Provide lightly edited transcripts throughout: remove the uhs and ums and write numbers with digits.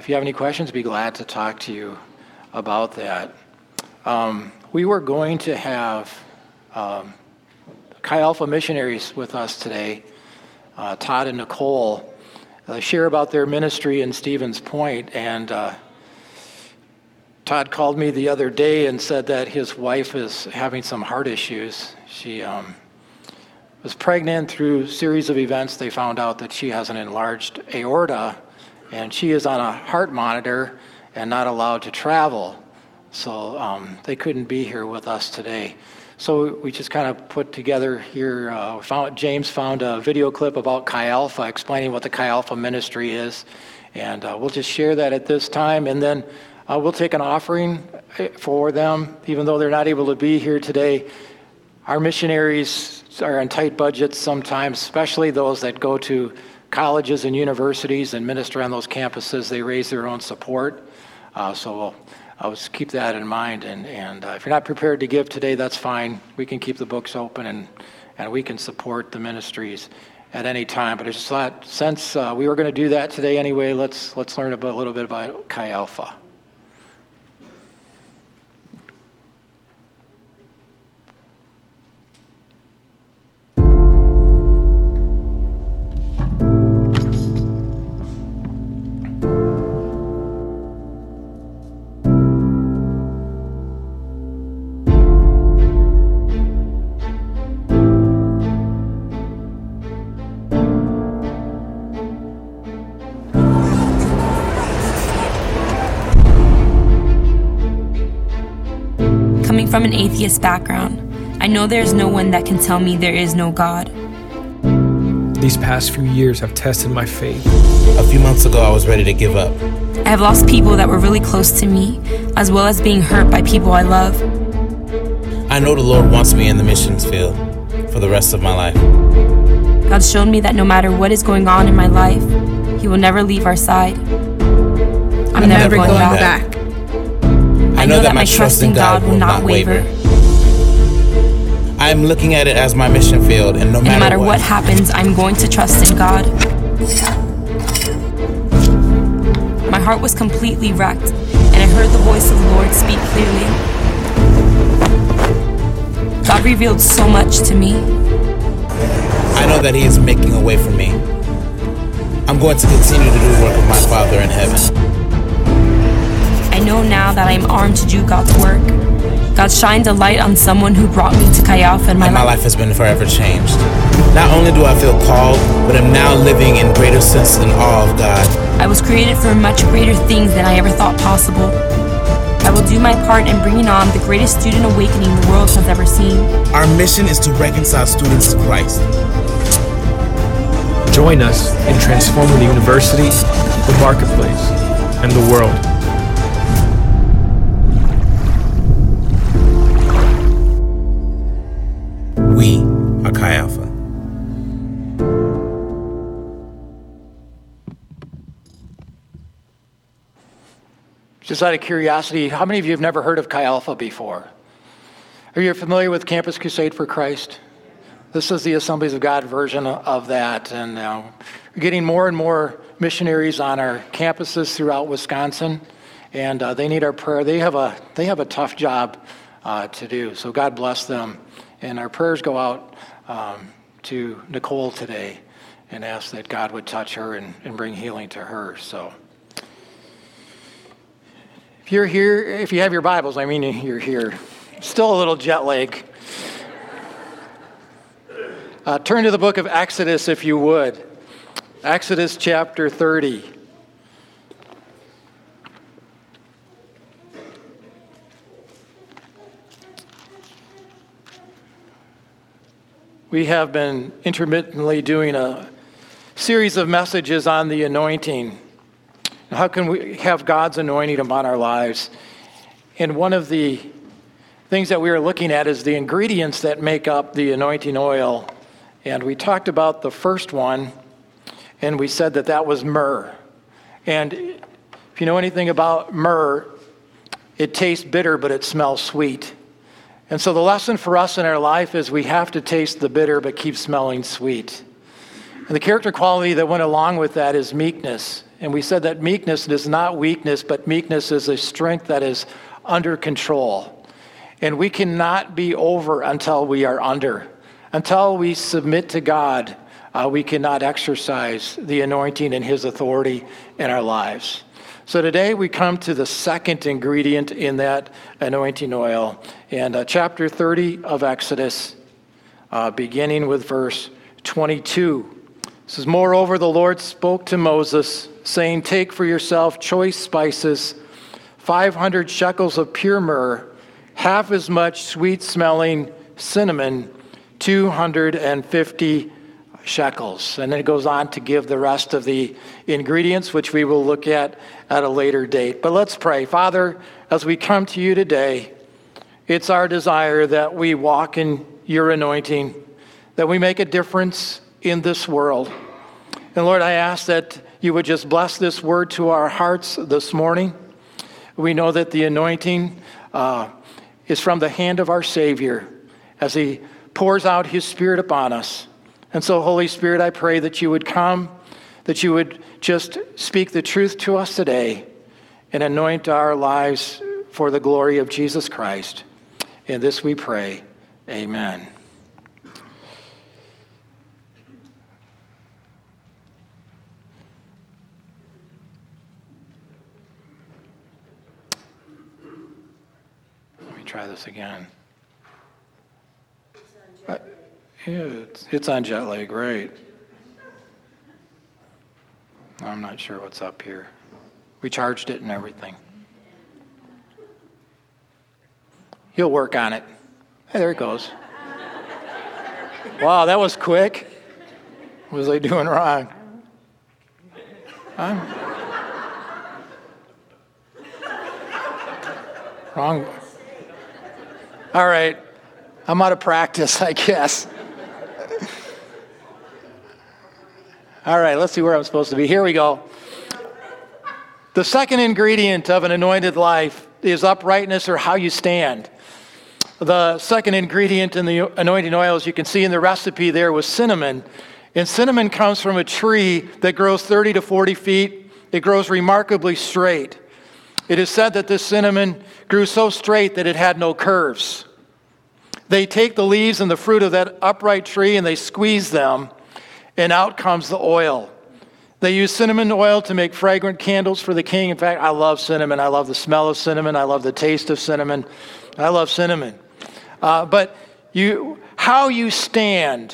if you have any questions, I'd be glad to talk to you about that. We were going to have Chi Alpha missionaries with us today, Todd and Nicole, share about their ministry in Stevens Point. And Todd called me the other day and said that his wife is having some heart issues. She was pregnant. Through a series of events, they found out that she has an enlarged aorta, and she is on a heart monitor and not allowed to travel. So they couldn't be here with us today. So we just kind of put together here, James found a video clip about Chi Alpha, explaining what the Chi Alpha ministry is. And we'll just share that at this time. And then we'll take an offering for them, even though they're not able to be here today. Our missionaries are on tight budgets sometimes, especially those that go to colleges and universities and minister on those campuses. They raise their own support. So I'll just keep that in mind. And if you're not prepared to give today, that's fine. We can keep the books open and we can support the ministries at any time. But I just thought, since we were going to do that today anyway, let's learn a little bit about Chi Alpha. From an atheist background, I know there is no one that can tell me there is no God. These past few years have tested my faith. A few months ago, I was ready to give up. I have lost people that were really close to me, as well as being hurt by people I love. I know the Lord wants me in the missions field for the rest of my life. God showed me that no matter what is going on in my life, He will never leave our side. I'm never going back. I know that my trust in God will not waver. I am looking at it as my mission field, and no matter what happens, I'm going to trust in God. My heart was completely wrecked, and I heard the voice of the Lord speak clearly. God revealed so much to me. I know that He is making a way for me. I'm going to continue to do the work of my Father in heaven. I know now that I am armed to do God's work. God shined a light on someone who brought me to Chi Alpha, and my life has been forever changed. Not only do I feel called, but I'm now living in greater sense and awe of God. I was created for much greater things than I ever thought possible. I will do my part in bringing on the greatest student awakening the world has ever seen. Our mission is to reconcile students to Christ. Join us in transforming the university, the marketplace, and the world. We are Chi Alpha. Just out of curiosity, how many of you have never heard of Chi Alpha before? Are you familiar with Campus Crusade for Christ? This is the Assemblies of God version of that. And we're getting more and more missionaries on our campuses throughout Wisconsin. And they need our prayer. They have a tough job to do. So God bless them. And our prayers go out to Nicole today and ask that God would touch her and bring healing to her. So if you're here, if you have your Bibles, I mean you're here. Still a little jet lag. Turn to the book of Exodus if you would. Exodus chapter 30. We have been intermittently doing a series of messages on the anointing. How can we have God's anointing upon our lives? And one of the things that we are looking at is the ingredients that make up the anointing oil. And we talked about the first one, and we said that was myrrh. And if you know anything about myrrh, it tastes bitter, but it smells sweet. And so the lesson for us in our life is we have to taste the bitter but keep smelling sweet. And the character quality that went along with that is meekness. And we said that meekness is not weakness, but meekness is a strength that is under control. And we cannot be over until we are under. Until we submit to God, we cannot exercise the anointing and his authority in our lives. So today we come to the second ingredient in that anointing oil. And chapter 30 of Exodus, beginning with verse 22. It says, "Moreover, the Lord spoke to Moses, saying, Take for yourself choice spices, 500 shekels of pure myrrh, half as much sweet-smelling cinnamon, 250 shekels." And then it goes on to give the rest of the ingredients, which we will look at a later date. But let's pray. Father, as we come to you today, it's our desire that we walk in your anointing, that we make a difference in this world. And Lord, I ask that you would just bless this word to our hearts this morning. We know that the anointing is from the hand of our Savior as he pours out his Spirit upon us. And so, Holy Spirit, I pray that you would come, that you would just speak the truth to us today and anoint our lives for the glory of Jesus Christ. In this we pray. Amen. Let me try this again. It's on jet lag, right? I'm not sure what's up here. We charged it and everything. He'll work on it. Hey, there it goes. Wow, that was quick. What was I doing wrong? Huh? Wrong. All right. I'm out of practice, I guess. All right, let's see where I'm supposed to be. Here we go. The second ingredient of an anointed life is uprightness, or how you stand. The second ingredient in the anointing oil, as you can see in the recipe there, was cinnamon. And cinnamon comes from a tree that grows 30 to 40 feet. It grows remarkably straight. It is said that this cinnamon grew so straight that it had no curves. They take the leaves and the fruit of that upright tree and they squeeze them, and out comes the oil. They use cinnamon oil to make fragrant candles for the king. In fact, I love cinnamon. I love the smell of cinnamon. I love the taste of cinnamon. I love cinnamon. But how you stand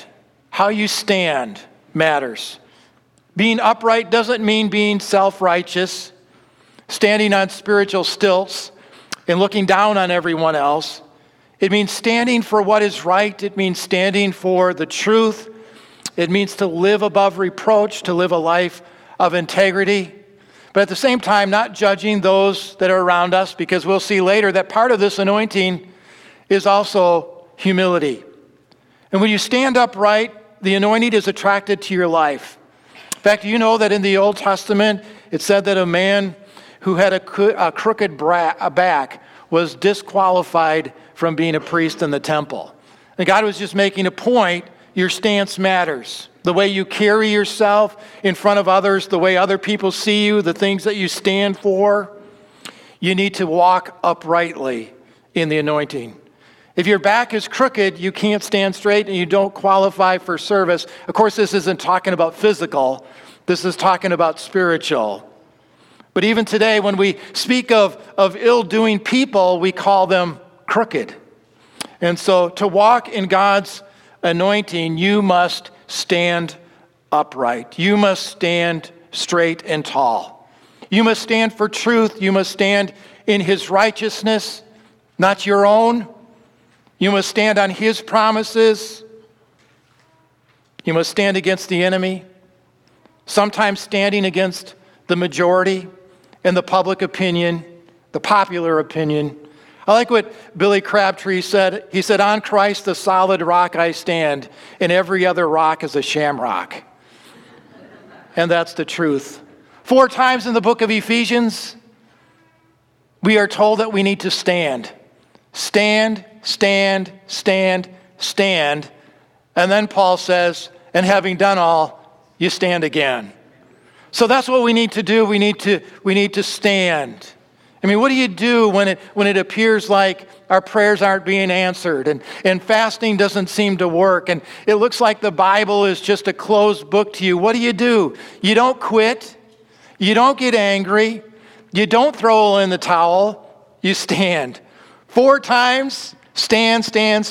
matters. Being upright doesn't mean being self-righteous, standing on spiritual stilts and looking down on everyone else. It means standing for what is right. It means standing for the truth. It means to live above reproach, to live a life of integrity. But at the same time, not judging those that are around us, because we'll see later that part of this anointing is also humility. And when you stand upright, the anointing is attracted to your life. In fact, you know that in the Old Testament, it said that a man who had a crooked back was disqualified from being a priest in the temple. And God was just making a point. Your stance matters. The way you carry yourself in front of others, the way other people see you, the things that you stand for, you need to walk uprightly in the anointing. If your back is crooked, you can't stand straight and you don't qualify for service. Of course, this isn't talking about physical. This is talking about spiritual. But even today, when we speak of ill-doing people, we call them crooked. And so to walk in God's anointing, you must stand upright. You must stand straight and tall. You must stand for truth. You must stand in his righteousness, not your own. You must stand on his promises. You must stand against the enemy, sometimes standing against the majority and the public opinion, the popular opinion. I like what Billy Crabtree said. He said, "On Christ, the solid rock I stand, and every other rock is a shamrock." And that's the truth. 4 times in the book of Ephesians, we are told that we need to stand. Stand, stand, stand, stand. And then Paul says, and having done all, you stand again. So that's what we need to do. We need to stand. I mean, what do you do when it appears like our prayers aren't being answered and fasting doesn't seem to work and it looks like the Bible is just a closed book to you? What do? You don't quit. You don't get angry. You don't throw in the towel. You stand. 4 times, stand,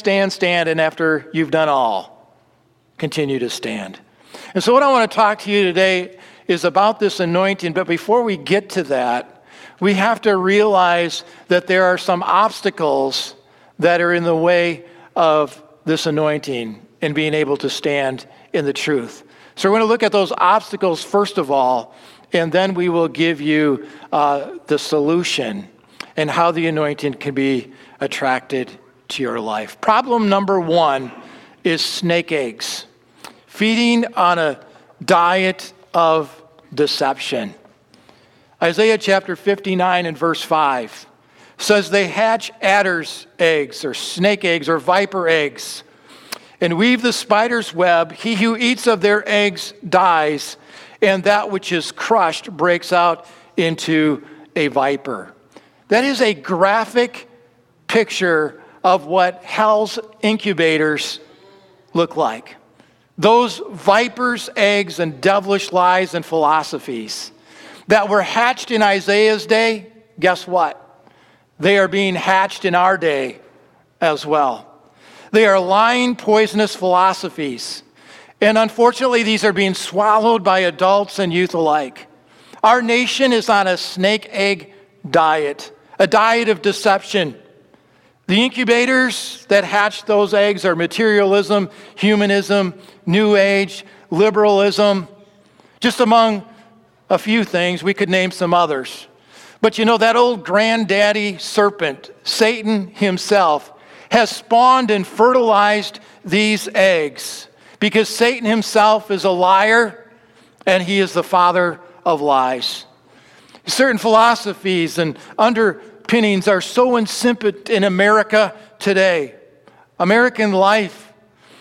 and after you've done all, continue to stand. And so what I want to talk to you today is about this anointing, but before we get to that, we have to realize that there are some obstacles that are in the way of this anointing and being able to stand in the truth. So we're going to look at those obstacles first of all, and then we will give you the solution and how the anointing can be attracted to your life. Problem number 1 is snake eggs. Feeding on a diet of deception. Isaiah chapter 59 and verse 5 says they hatch adder's eggs or snake eggs or viper eggs and weave the spider's web. He who eats of their eggs dies, and that which is crushed breaks out into a viper. That is a graphic picture of what hell's incubators look like. Those vipers' eggs and devilish lies and philosophies that were hatched in Isaiah's day, guess what? They are being hatched in our day as well. They are lying, poisonous philosophies. And unfortunately, these are being swallowed by adults and youth alike. Our nation is on a snake egg diet, a diet of deception. The incubators that hatch those eggs are materialism, humanism, New Age, liberalism, just among a few things. We could name some others. But you know, that old granddaddy serpent, Satan himself, has spawned and fertilized these eggs because Satan himself is a liar and he is the father of lies. Certain philosophies and underpinnings are so insipid in America today. American life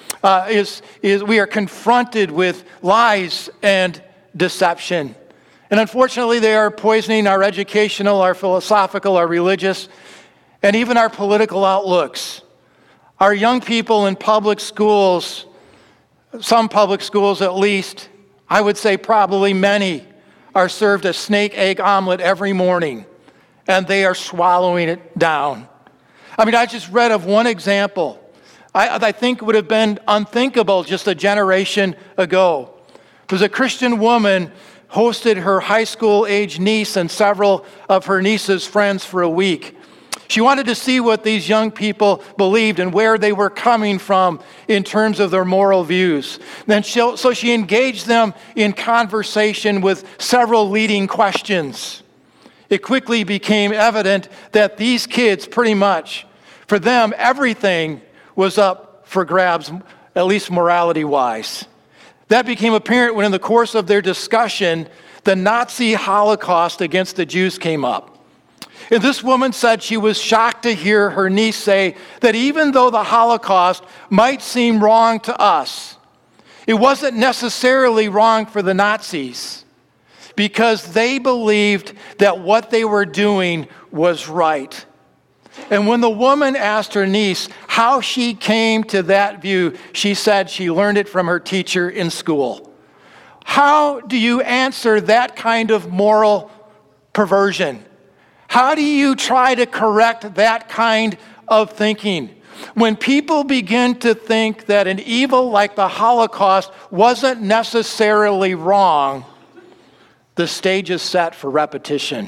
is we are confronted with lies and deception. And unfortunately, they are poisoning our educational, our philosophical, our religious, and even our political outlooks. Our young people in public schools, some public schools at least, I would say probably many, are served a snake egg omelet every morning, and they are swallowing it down. I mean, I just read of one example. I think would have been unthinkable just a generation ago. It was a Christian woman hosted her high school age niece and several of her niece's friends for a week. She wanted to see what these young people believed and where they were coming from in terms of their moral views. So she engaged them in conversation with several leading questions. It quickly became evident that these kids, pretty much, for them, everything was up for grabs, at least morality-wise. That became apparent when in the course of their discussion, the Nazi Holocaust against the Jews came up. And this woman said she was shocked to hear her niece say that even though the Holocaust might seem wrong to us, it wasn't necessarily wrong for the Nazis because they believed that what they were doing was right. And when the woman asked her niece how she came to that view, she said she learned it from her teacher in school. How do you answer that kind of moral perversion? How do you try to correct that kind of thinking? When people begin to think that an evil like the Holocaust wasn't necessarily wrong, the stage is set for repetition.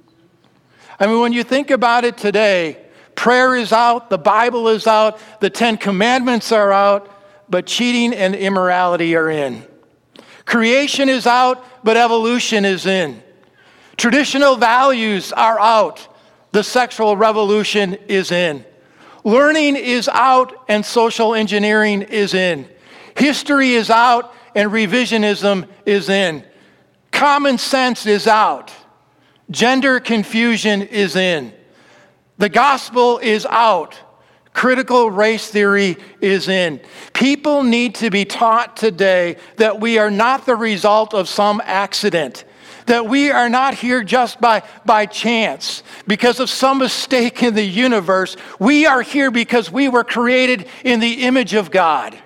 I mean, when you think about it today, prayer is out, the Bible is out, the 10 Commandments are out, but cheating and immorality are in. Creation is out, but evolution is in. Traditional values are out, the sexual revolution is in. Learning is out, and social engineering is in. History is out, and revisionism is in. Common sense is out. Gender confusion is in. The gospel is out. Critical race theory is in. People need to be taught today that we are not the result of some accident, that we are not here just by chance, because of some mistake in the universe. We are here because we were created in the image of God.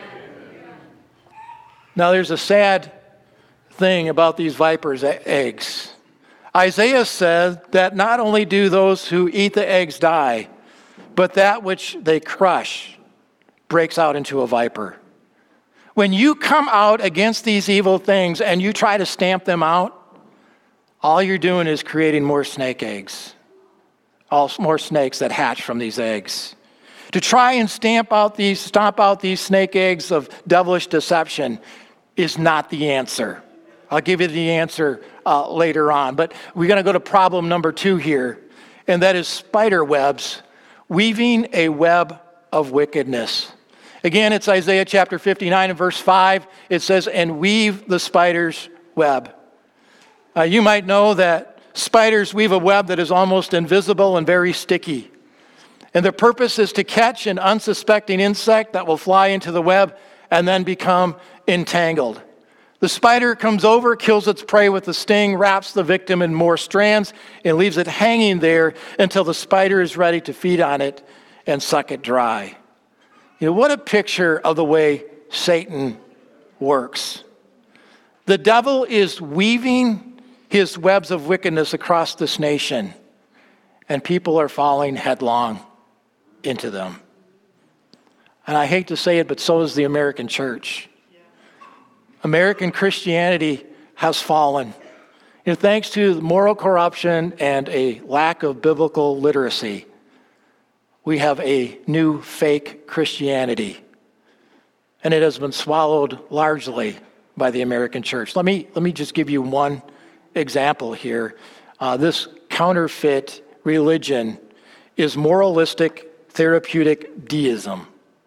Now, there's a sad thing about these vipers' eggs. Isaiah said that not only do those who eat the eggs die, but that which they crush breaks out into a viper. When you come out against these evil things and you try to stamp them out, all you're doing is creating more snake eggs, more snakes that hatch from these eggs. To try and stomp out these snake eggs of devilish deception is not the answer. I'll give you the answer later on. But we're going to go to problem number 2 here, and that is spider webs weaving a web of wickedness. Again, it's Isaiah chapter 59 and verse 5. It says, "And weave the spider's web." You might know that spiders weave a web that is almost invisible and very sticky. And their purpose is to catch an unsuspecting insect that will fly into the web and then become entangled. The spider comes over, kills its prey with a sting, wraps the victim in more strands, and leaves it hanging there until the spider is ready to feed on it and suck it dry. You know, what a picture of the way Satan works. The devil is weaving his webs of wickedness across this nation, and people are falling headlong into them. And I hate to say it, but so is the American church. American Christianity has fallen. You know, thanks to moral corruption and a lack of biblical literacy, we have a new fake Christianity. And it has been swallowed largely by the American church. Let me just give you one example here. This counterfeit religion is moralistic therapeutic deism,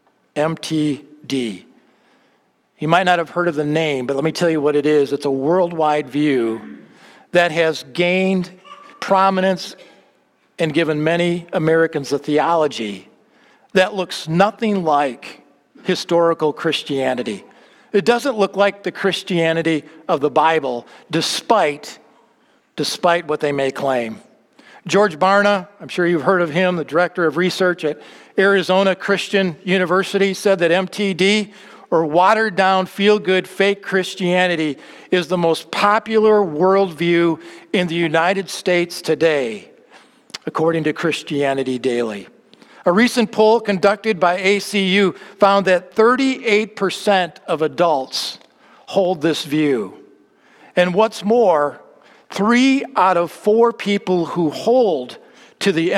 MTD. You might not have heard of the name, but let me tell you what it is. It's a worldwide view that has gained prominence and given many Americans a theology that looks nothing like historical Christianity. It doesn't look like the Christianity of the Bible, despite what they may claim. George Barna, I'm sure you've heard of him, the director of research at Arizona Christian University, said that MTD, or watered down, feel-good, fake Christianity, is the most popular worldview in the United States today, according to Christianity Daily. A recent poll conducted by ACU found that 38% of adults hold this view. And what's more, 3 out of 4 people who hold to the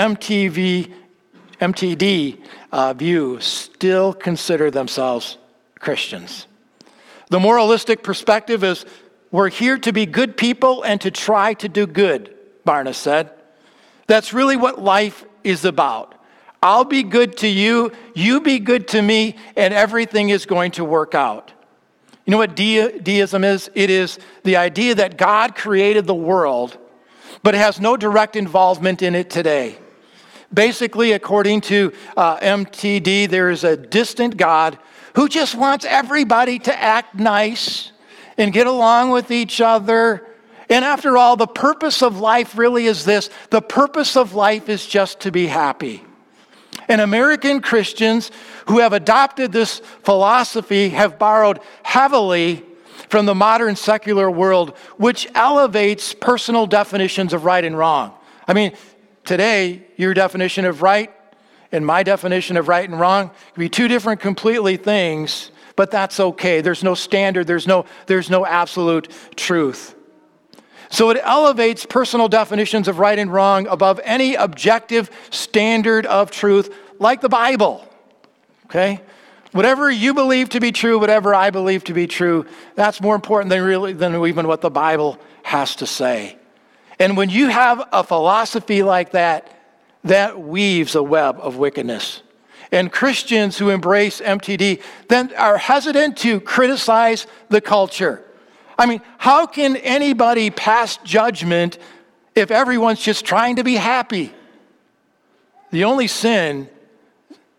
MTD view still consider themselves Christians. The moralistic perspective is, we're here to be good people and to try to do good, Barna said. That's really what life is about. I'll be good to you, you be good to me, and everything is going to work out. You know what deism is? It is the idea that God created the world, but has no direct involvement in it today. Basically, according to MTD, there is a distant God who just wants everybody to act nice and get along with each other. And after all, the purpose of life really is this. The purpose of life is just to be happy. And American Christians who have adopted this philosophy have borrowed heavily from the modern secular world, which elevates personal definitions of right and wrong. I mean, today, your definition of right and my definition of right and wrong can be 2 different completely things, but that's okay. There's no standard, there's no absolute truth. So it elevates personal definitions of right and wrong above any objective standard of truth, like the Bible. Okay? Whatever you believe to be true, whatever I believe to be true, that's more important than even what the Bible has to say. And when you have a philosophy like that, that weaves a web of wickedness. And Christians who embrace MTD then are hesitant to criticize the culture. I mean, how can anybody pass judgment if everyone's just trying to be happy? The only sin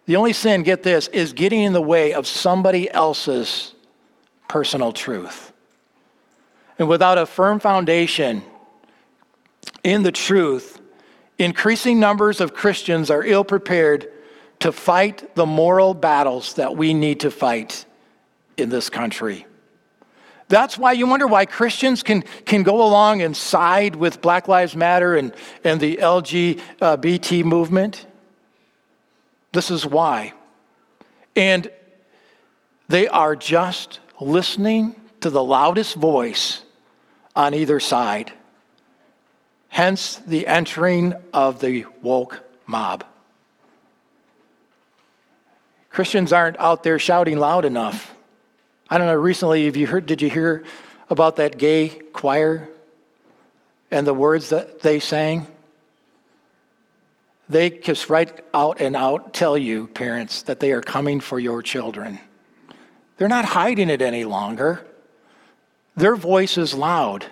The only sin, get this, is getting in the way of somebody else's personal truth. And without a firm foundation in the truth, increasing numbers of Christians are ill-prepared to fight the moral battles that we need to fight in this country. That's why you wonder why Christians can go along and side with Black Lives Matter and the LGBT movement. This is why. And they are just listening to the loudest voice on either side. Hence the entering of the woke mob. Christians aren't out there shouting loud enough. I don't know, recently, did you hear about that gay choir and the words that they sang? They just right out and out tell you, parents, that they are coming for your children. They're not hiding it any longer. Their voice is loud.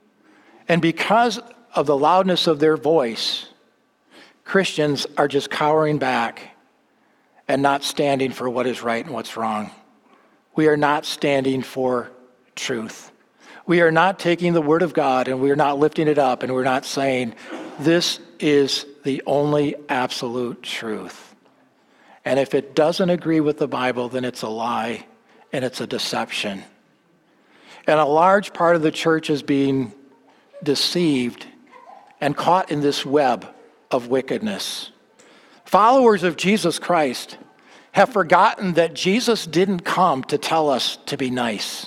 And because of the loudness of their voice, Christians are just cowering back and not standing for what is right and what's wrong. We are not standing for truth. We are not taking the Word of God and we are not lifting it up and we're not saying, this is the only absolute truth. And if it doesn't agree with the Bible, then it's a lie and it's a deception. And a large part of the church is being deceived and caught in this web of wickedness. Followers of Jesus Christ have forgotten that Jesus didn't come to tell us to be nice.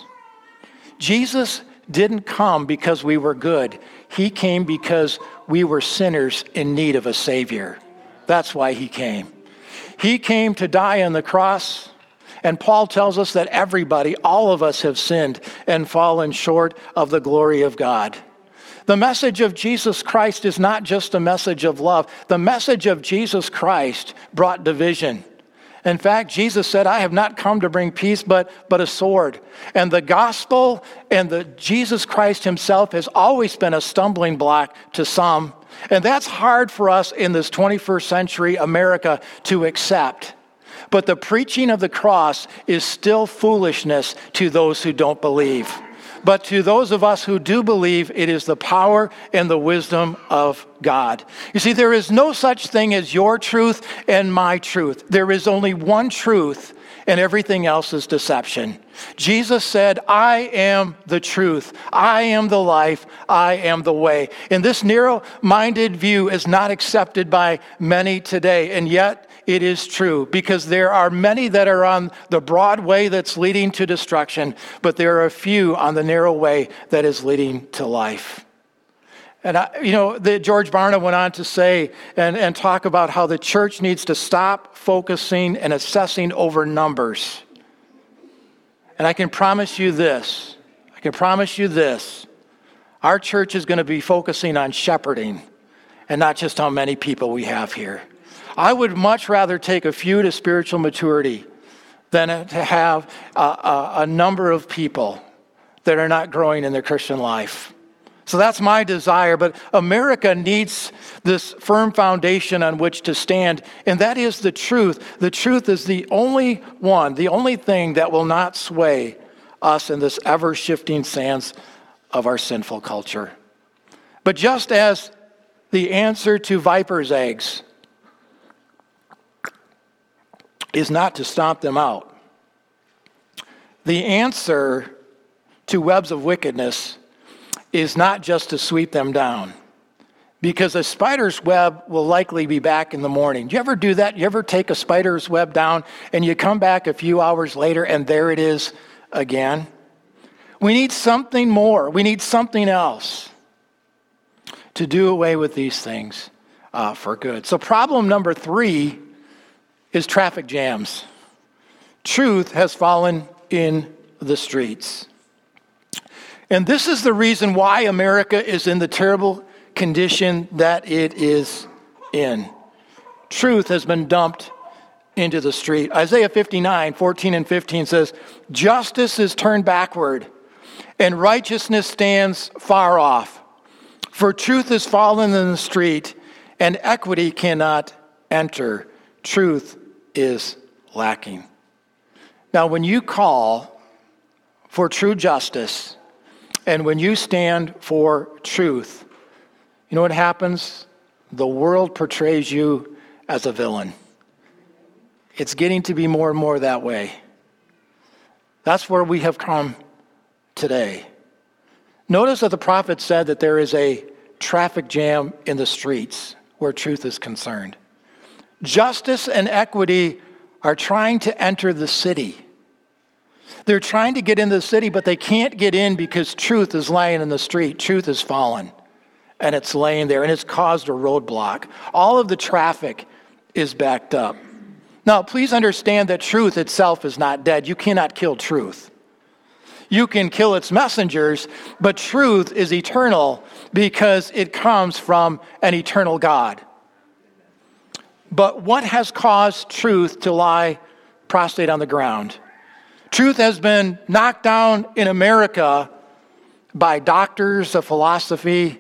Jesus didn't come because we were good. He came because we were sinners in need of a Savior. That's why he came. He came to die on the cross. And Paul tells us that everybody, all of us have sinned and fallen short of the glory of God. The message of Jesus Christ is not just a message of love. The message of Jesus Christ brought division. In fact, Jesus said, I have not come to bring peace, but a sword. And the gospel and the Jesus Christ himself has always been a stumbling block to some. And that's hard for us in this 21st century America to accept. But the preaching of the cross is still foolishness to those who don't believe. But to those of us who do believe, it is the power and the wisdom of God. You see, there is no such thing as your truth and my truth. There is only one truth, and everything else is deception. Jesus said, I am the truth. I am the life. I am the way. And this narrow-minded view is not accepted by many today, and yet it is true, because there are many that are on the broad way that's leading to destruction, but there are a few on the narrow way that is leading to life. And George Barna went on to say and talk about how the church needs to stop focusing and assessing over numbers. And I can promise you this. Our church is going to be focusing on shepherding and not just how many people we have here. I would much rather take a few to spiritual maturity than to have a number of people that are not growing in their Christian life. So that's my desire, but America needs this firm foundation on which to stand, and that is the truth. The truth is the only thing that will not sway us in this ever-shifting sands of our sinful culture. But just as the answer to viper's eggs is not to stomp them out, the answer to webs of wickedness is not just to sweep them down, because a spider's web will likely be back in the morning. Do you ever do that? You ever take a spider's web down and you come back a few hours later and there it is again? We need something more. We need something else to do away with these things for good. So problem number 3 is traffic jams. Truth has fallen in the streets. And this is the reason why America is in the terrible condition that it is in. Truth has been dumped into the street. Isaiah 59, 14 and 15 says, justice is turned backward, and righteousness stands far off. For truth is fallen in the street, and equity cannot enter. Truth is lacking. Now, when you call for true justice and when you stand for truth, you know what happens? The world portrays you as a villain. It's getting to be more and more that way. That's where we have come today. Notice that the prophet said that there is a traffic jam in the streets where truth is concerned. Justice and equity are trying to enter the city. They're trying to get into the city, but they can't get in because truth is lying in the street. Truth has fallen, and it's laying there, and it's caused a roadblock. All of the traffic is backed up. Now, please understand that truth itself is not dead. You cannot kill truth. You can kill its messengers, but truth is eternal because it comes from an eternal God. But what has caused truth to lie prostrate on the ground? Truth has been knocked down in America by doctors of philosophy,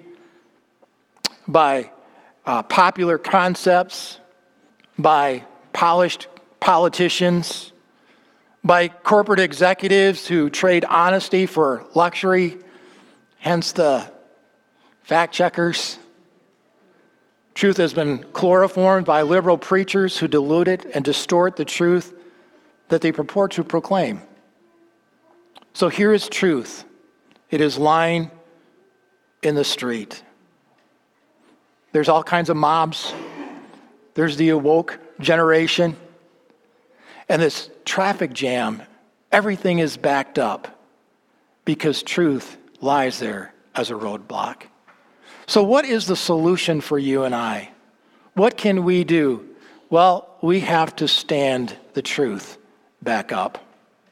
by popular concepts, by polished politicians, by corporate executives who trade honesty for luxury, hence the fact checkers. Truth has been chloroformed by liberal preachers who dilute it and distort the truth that they purport to proclaim. So here is truth. It is lying in the street. There's all kinds of mobs. There's the awoke generation. And this traffic jam, everything is backed up because truth lies there as a roadblock. So what is the solution for you and I? What can we do? Well, we have to stand the truth back up.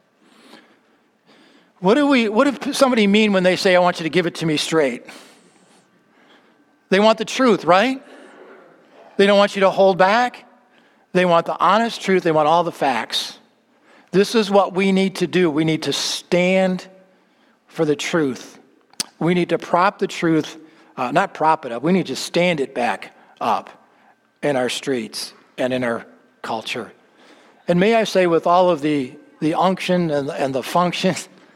What does somebody mean when they say, I want you to give it to me straight? They want the truth, right? They don't want you to hold back. They want the honest truth. They want all the facts. This is what we need to do. We need to stand for the truth. We need to prop the truth, not prop it up. We need to stand it back up in our streets and in our culture. And may I say, with all of the unction and the function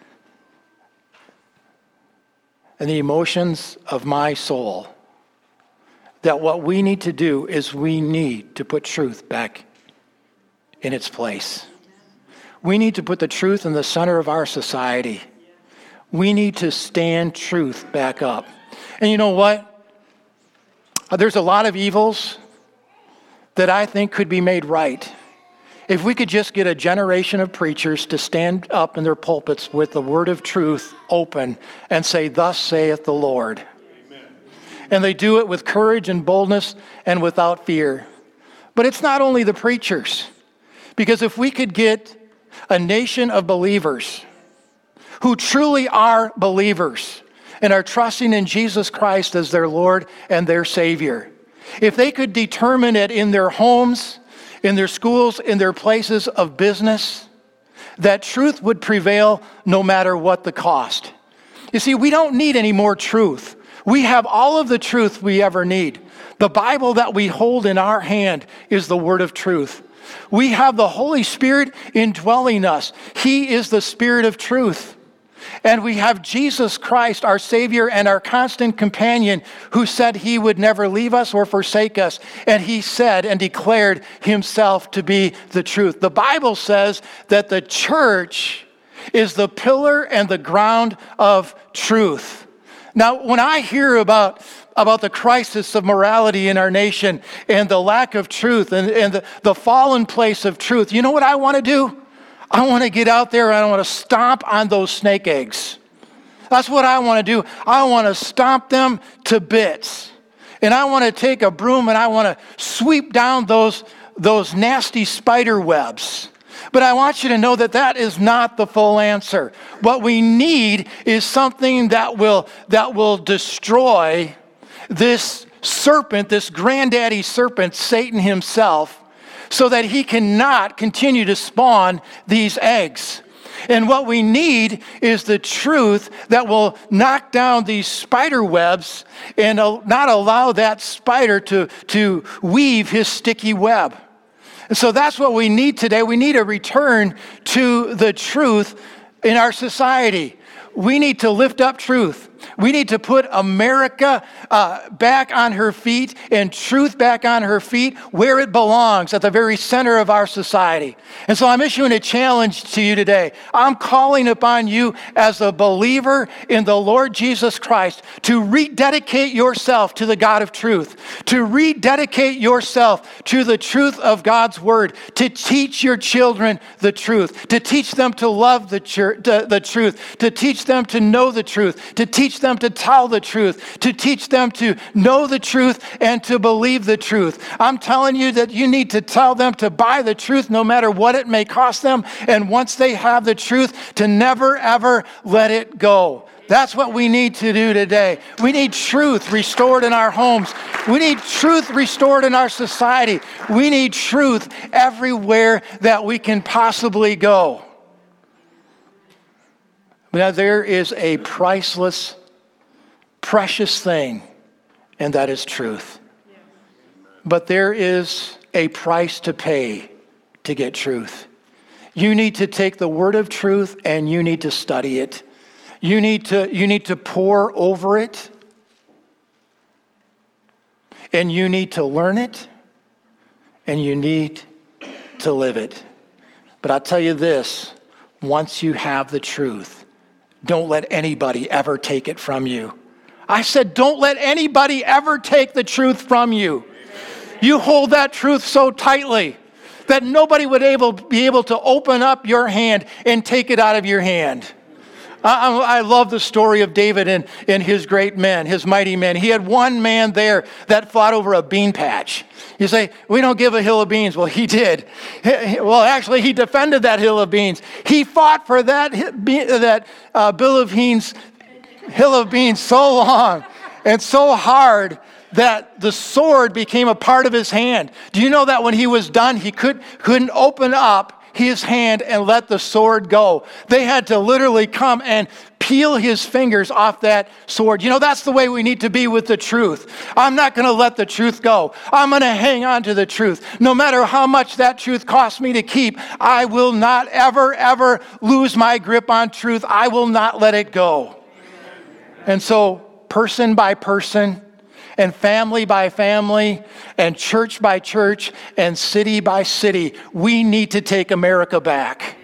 and the emotions of my soul, that what we need to do is we need to put truth back in its place. We need to put the truth in the center of our society. We need to stand truth back up. And you know what? There's a lot of evils that I think could be made right if we could just get a generation of preachers to stand up in their pulpits with the word of truth open and say, "Thus saith the Lord." And they do it with courage and boldness and without fear. But it's not only the preachers. Because if we could get a nation of believers who truly are believers and are trusting in Jesus Christ as their Lord and their Savior, if they could determine it in their homes, in their schools, in their places of business, that truth would prevail no matter what the cost. You see, we don't need any more truth. We have all of the truth we ever need. The Bible that we hold in our hand is the word of truth. We have the Holy Spirit indwelling us. He is the Spirit of truth. And we have Jesus Christ, our Savior and our constant companion, who said he would never leave us or forsake us. And he said and declared himself to be the truth. The Bible says that the church is the pillar and the ground of truth. Now, when I hear about the crisis of morality in our nation and the lack of truth and the fallen place of truth, you know what I want to do? I want to get out there and I want to stomp on those snake eggs. That's what I want to do. I want to stomp them to bits. And I want to take a broom and I want to sweep down those nasty spider webs. But I want you to know that that is not the full answer. What we need is something that will destroy this serpent, this granddaddy serpent, Satan himself, so that he cannot continue to spawn these eggs. And what we need is the truth that will knock down these spider webs and not allow that spider to weave his sticky web. So that's what we need today. We need a return to the truth in our society. We need to lift up truth. We need to put America back on her feet and truth back on her feet where it belongs, at the very center of our society. And so I'm issuing a challenge to you today. I'm calling upon you as a believer in the Lord Jesus Christ to rededicate yourself to the God of truth, to rededicate yourself to the truth of God's word, to teach your children the truth, to teach them to love the truth, to teach them to know the truth, to teach them to tell the truth, to teach them to know the truth and to believe the truth. I'm telling you that you need to tell them to buy the truth no matter what it may cost them. And once they have the truth, to never, ever let it go. That's what we need to do today. We need truth restored in our homes. We need truth restored in our society. We need truth everywhere that we can possibly go. Now, there is a priceless, precious thing, and that is truth. But there is a price to pay to get truth. You need to take the word of truth and you need to study it. You need to pore over it. And you need to learn it. And you need to live it. But I'll tell you this, once you have the truth, don't let anybody ever take it from you. I said, don't let anybody ever take the truth from you. You hold that truth so tightly that nobody would be able to open up your hand and take it out of your hand. I love the story of David and his great men, his mighty men. He had one man there that fought over a bean patch. You say, we don't give a hill of beans. Well, he did. Well, actually, he defended that hill of beans. He fought for that hill of beans so long and so hard that the sword became a part of his hand. Do you know that when he was done, he couldn't open up his hand and let the sword go? They had to literally come and peel his fingers off that sword. You know, that's the way we need to be with the truth. I'm not going to let the truth go. I'm going to hang on to the truth. No matter how much that truth costs me to keep, I will not ever, ever lose my grip on truth. I will not let it go. And so, person by person, and family by family, and church by church, and city by city, we need to take America back.